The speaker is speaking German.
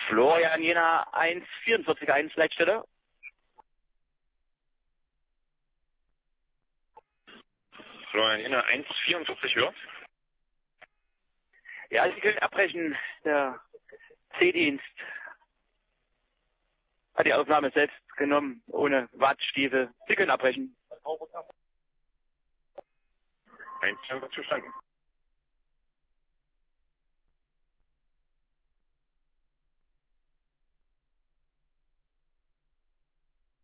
Florian Jena 1,44,1 Leitstelle. Florian Jena 1,44 höher. Ja, Sie können abbrechen. Der C-Dienst hat die Aufnahme selbst genommen, ohne Wattstiefel. Sie können abbrechen. 1,44 verstanden.